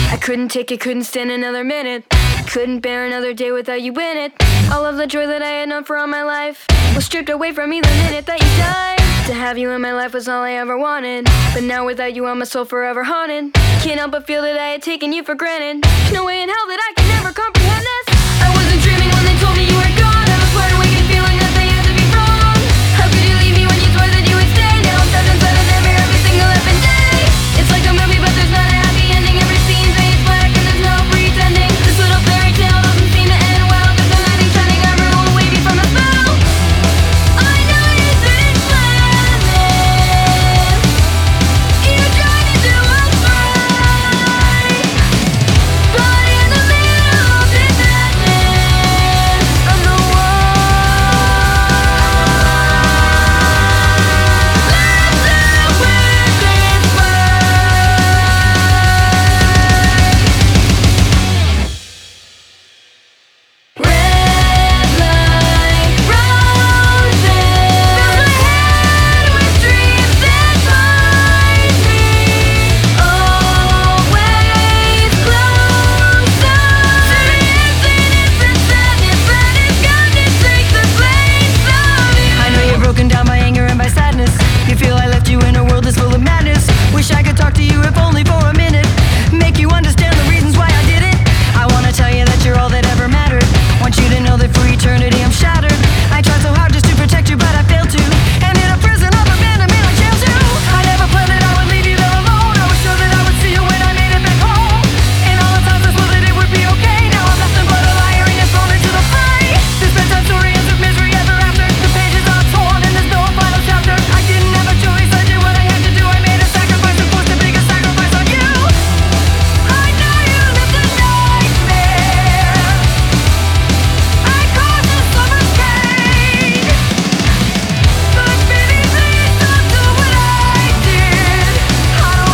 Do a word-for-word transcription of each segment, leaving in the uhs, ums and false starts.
I couldn't take it, couldn't stand another minute. Couldn't bear another day without you in it. All of the joy that I had known for all my life was stripped away from me the minute that you died. To have you in my life was all I ever wanted, but now without you I'm my soul forever haunted. Can't help but feel that I had taken you for granted. No way in hell that I could never comprehend this. I wasn't dreaming when they told me you were gone. I was wide awake and feeling that they had to be wrong. How could you leave me when you swore that you would stay? Now I'm stuck inside of them here every single effing day. It's like a movie but there's not a happy ending. Every scene fades black and there's no pretending. This little fairy tale doesn't seem to end well. There's no night shining armor won't wave me from the spell. I know you didn't plan this. You tried to do us right, but in the middle of this madness, I'm the one. Let's win this fight. Red light roses, fills my head with dreams that bind me. Always closer to the emptiness and sadness that is going to take the place of you. I know you're broken down by anger and by sadness. You feel I left you in a world that's full of madness. Wish I could talk to you if only for a minute. Make you understand the reasons why I did it. I wanna tell you that you're all that ever mattered. Want you to know that for eternity I'm shattered. I tried so hard just to protect you, but I failed to. And in a prison of abandonment I jailed you. I never planned that I would leave you there alone. I was sure that I would see you when I made it back home. And all the times I swore that it would be okay. Now I'm nothing but a liar and you're thrown into the fray. This bedtime story ends with misery ever after. The pages are torn and there's no final chapter. I didn't have a choice, I did what I had to do. I made a sacrifice and forced a bigger sacrifice on you. I know you lived a nightmare. I caused you so much pain. But baby, please don't do what I did. I don't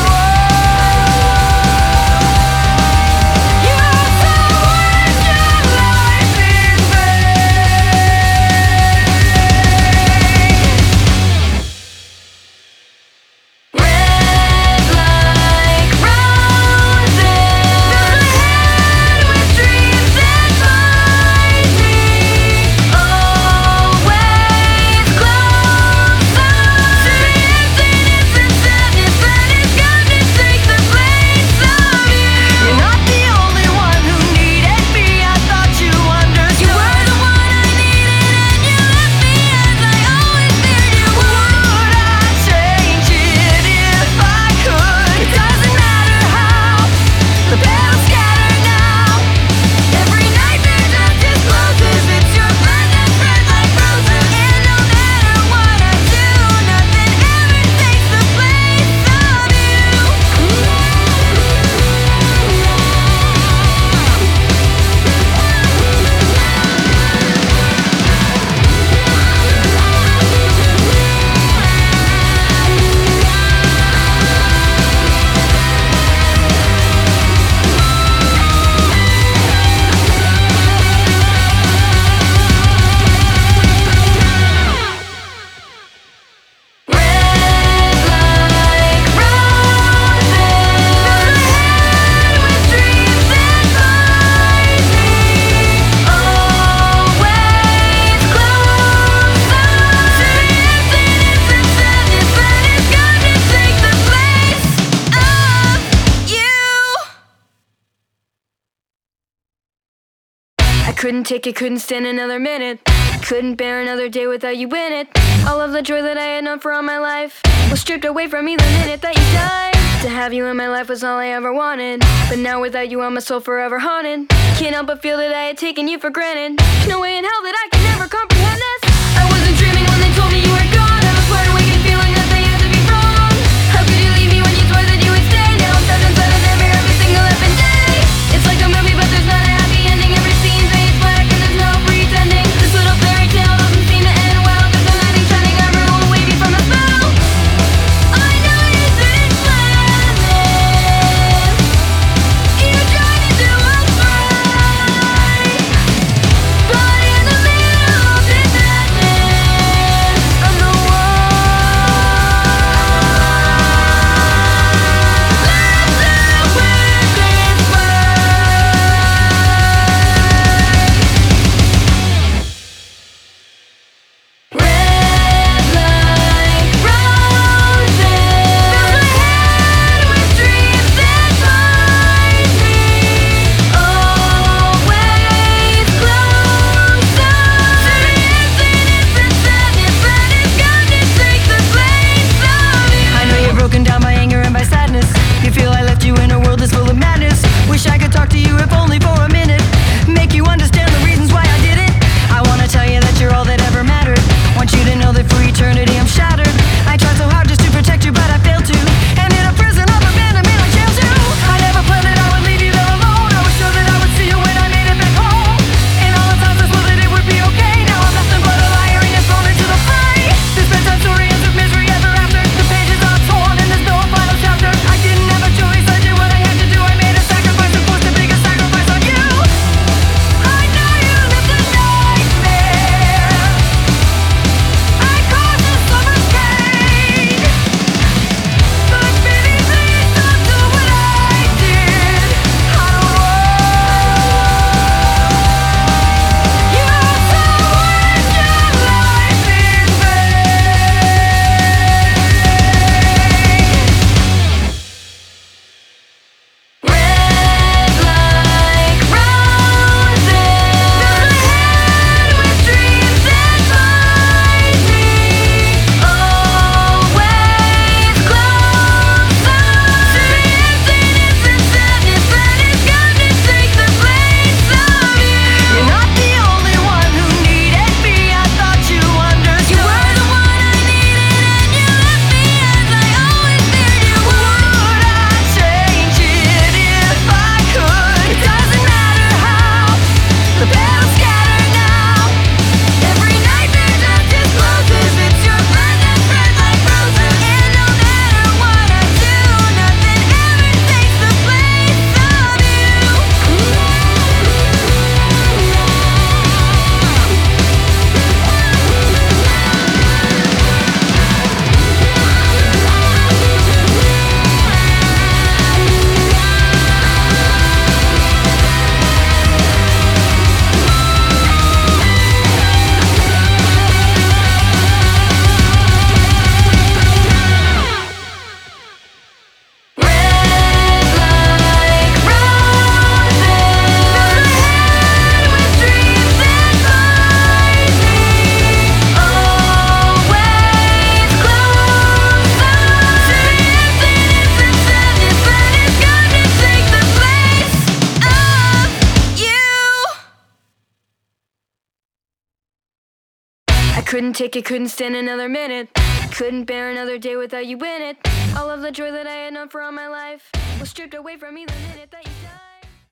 want you to waste your life in vain. Red like roses, fills my head with dreams that bind me. Always closer to the emptiness and sadness that is going to take the place of you. You're not the only one who needed me. I thought you understood. You were the one I needed and you left me as I always feared you would. I'd change it if I could. It doesn't matter how the battle's scattered now. Every nightmare just discloses it's your blood that spread like roses. And no matter what I do, nothing ever takes the place of you. Red like roses, fills my head with dreams that bind me. Always closer to the emptiness and sadness that is going to take the place of you. I couldn't take it, couldn't stand another minute. Couldn't bear another day without you in it. All of the joy that I had known for all my life was stripped away from me the minute that you died. To have you in my life was all I ever wanted, but now without you I'm my soul forever haunted. Can't help but feel that I had taken you for granted. No way in hell that I could never comprehend this. I wasn't dreaming when they told me you were gone. I was wide awake and feeling that they had to be wrong. How could you leave me when you swore that you would stay? Now I'm stuck inside of them here every single effing day. It's like a movie but there's not a happy ending. Every scene fades black and there's no pretending. This little fairy tale doesn't seem to end well. There's no night shining armor won't wave me from the spell. I know you didn't plan this. You tried to do us right, but in the middle of this madness, I'm the one. Couldn't take it, couldn't stand another minute. Couldn't bear another day without you in it. All of the joy that I had known for all my life was stripped away from me the minute that you